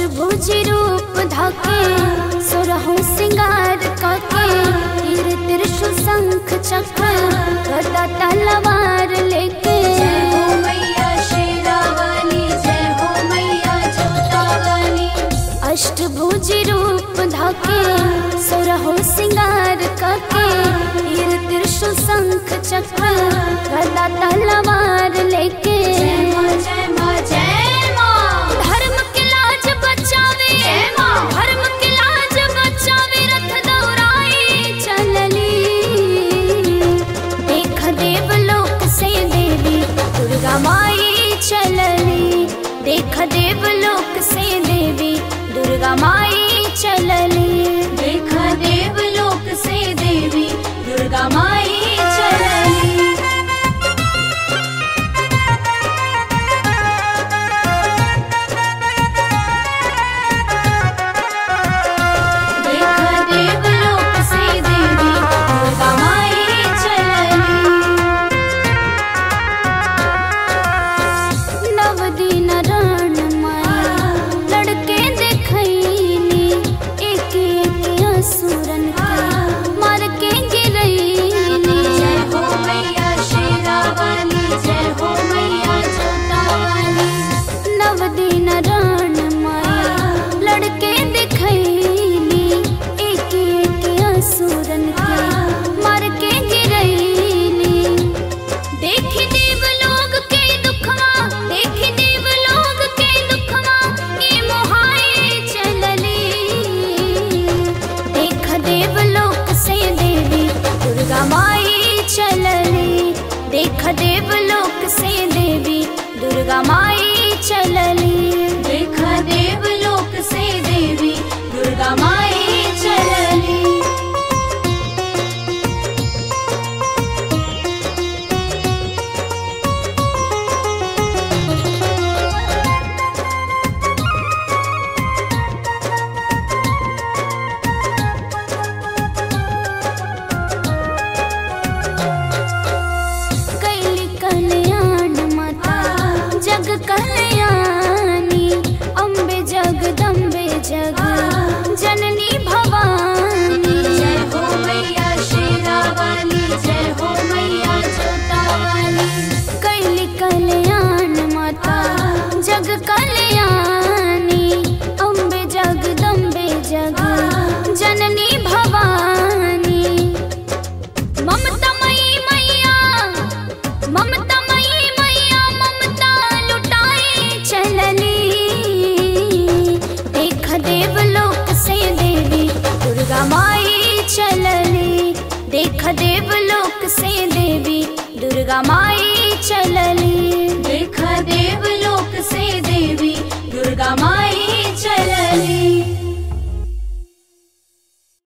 अष्टभुजी रूप धाके सुरहु सिंगार काके तीर त्रिशूल शंख चक्र गदा तलवार लेके जय हो मैया शेरा वाली, जय हो मैया जोता वाली। अष्टभुजी रूप धाके सुरहु सिंगार काके तीर त्रिशूल शंख चक्र गदा तलवार लेके जय माँ जय माँ जय माँ। धर्म के लाज बचावे, धर्म के लाज बचावे रथ दौड़ाई चलली। देख देवलोक से देवी दुर्गा माई चलली, देख देवलोक से देवी दुर्गा माई चलली। देखा देवलोक से देवी दुर्गा माई चलली। देखा देवलोक से देवी दुर्गा माई चलली। नव दिन रण माया लड़के देखैनी, एक एक असुरन के मार के गिरैनी। जय हो मैया शेरा वाली, जय हो मैया जोता वाली। नव दिन रण माया लड़के देखैनी, एक एक असुरन के मार के गिरैनी। देखी देवलोक के दुखवा, देखी देवलोक के दुखवा ये मोहाए चलली। देख देवलोक से देवी दुर्गा माई चलली, देख देवलोक से देवी दुर्गा माई चलली। देखा देवलोक से देवी दुर्गा माई चलली। कैली कल्याण माता जग कल्याणी, अम्बे जगदम्बे जग जननी भवानी। जय हो मैया शेरा वाली, जय हो मैया जोता वाली। कैली कल्याण माता जग कल्याणी, अम्बे जगदम्बे जग जननी भवानी। ममता मई मैया, ममता मई मैया ममता लुटाए चलली। देख देवलोक से देवी दुर्गा माई चलली, देख देवलोक से देवी दुर्गा माई चलली। देखा देवलोक से देवी दुर्गा माई चलली।